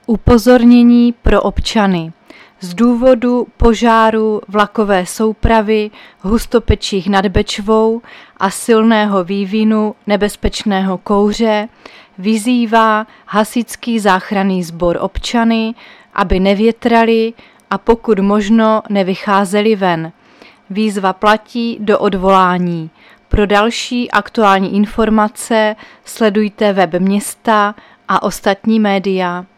Upozornění pro občany. Z důvodu požáru vlakové soupravy Hustopečích nad Bečvou a silného vývinu nebezpečného kouře vyzývá hasičský záchranný sbor občany, aby nevětrali a pokud možno nevycházeli ven. Výzva platí do odvolání. Pro další aktuální informace sledujte web města a ostatní média.